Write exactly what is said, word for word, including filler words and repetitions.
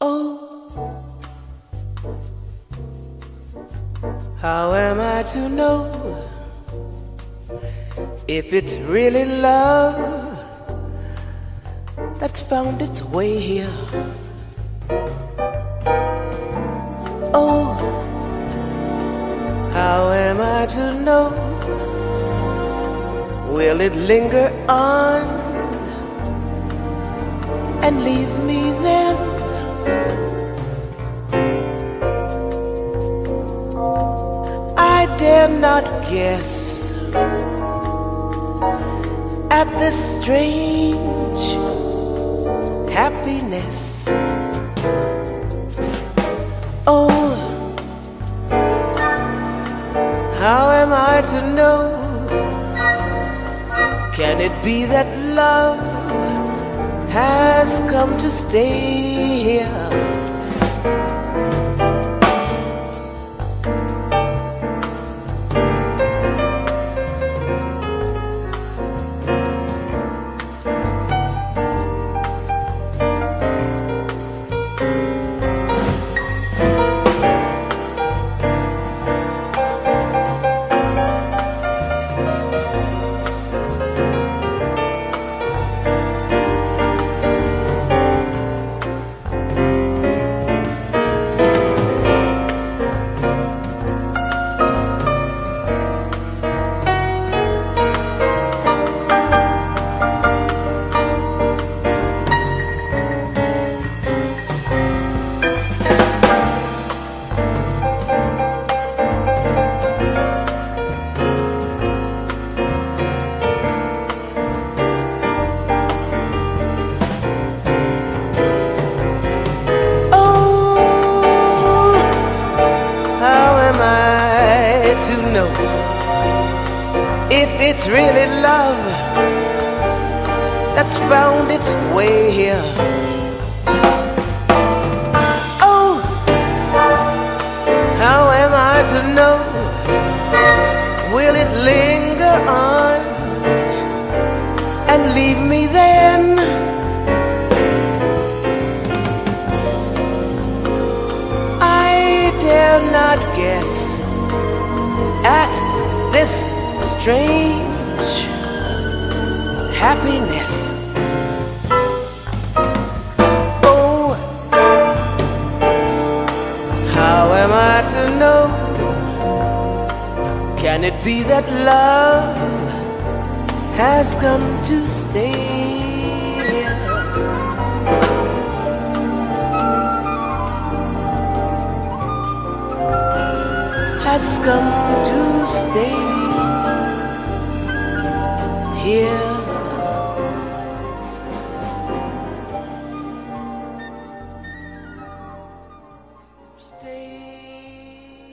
Oh, how am I to know if it's really love that's found its way here? Oh, how am I to know? Will it linger on and leave me then? I dare not guess at this strange happiness. Oh, how am I to know? Can it be that love has come to stay here? To know if it's really love that's found its way here. Oh, how am I to know? Will it linger on and leave me then? I dare not guess at this strange happiness. Oh, how am I to know? Can it be that love has come to stay here? Has come to stay here.